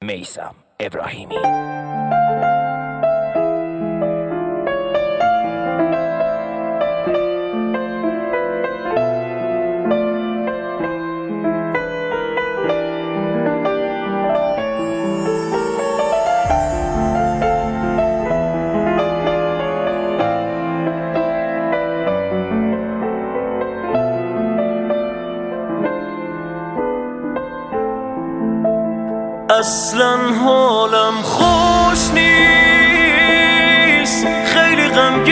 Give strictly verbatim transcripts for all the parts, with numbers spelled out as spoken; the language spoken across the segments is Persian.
میثم ابراهیمی. اصلا حالم خوش نیست، خیلی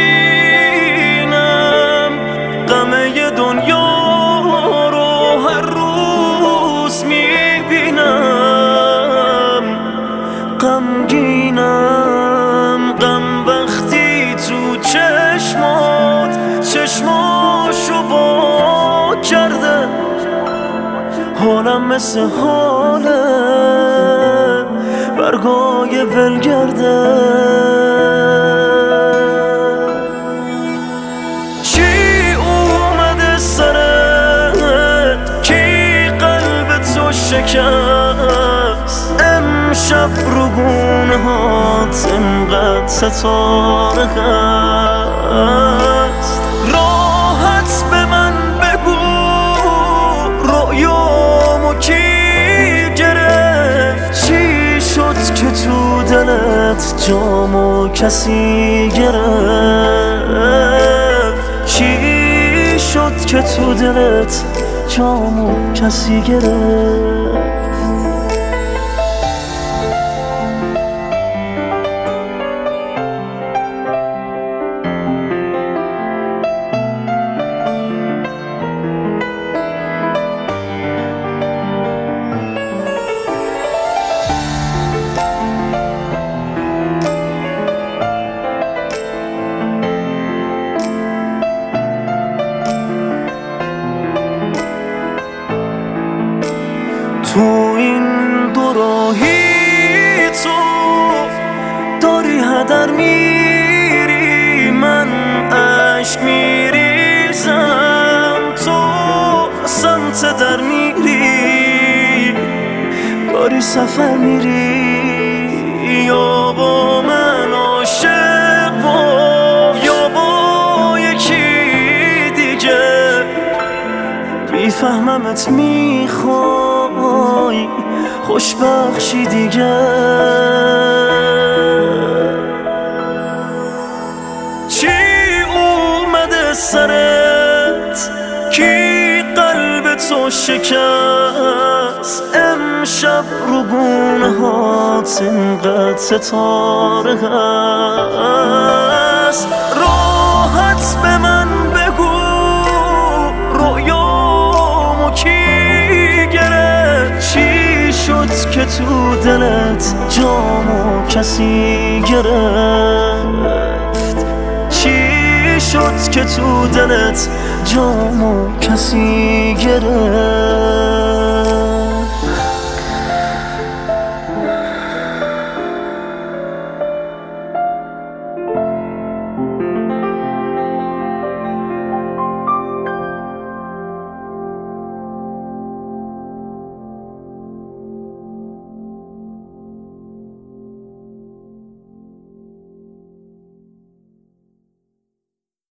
غمگینم. غمه دنیا رو هر روز میبینم. غمگینم، غم وقتی تو چشمات چشماشو با کرده. حالم مثل حاله برگای ولگرده. چی اومده سرت؟ کی قلب تو شکست؟ امشب رو گونه هات انقدر ستاره هست. راحت به من بگو رویامو کی گرفت؟ چی شد که تو دلت جامو کسی گرفت؟ چی شد که تو دلت جامو کسی گرفت؟ تو این دو راهی تو داری هدر میری، من عشق میریزم، تو سمت در میری. داری سفر میری یا با من عاشق با، یا با یکی دیگه. میفهممت میخوای خوشبخشی دیگه. چی اومده سرت؟ کی قلب تو شکست؟ امشب رو گونه هات اینقدر ستاره هست. راحت به من بگو رویامو کی گرفت؟ چی شد که تو دلت جامو کسی گرفت؟ چی شد که تو دلت جامو کسی گرفت؟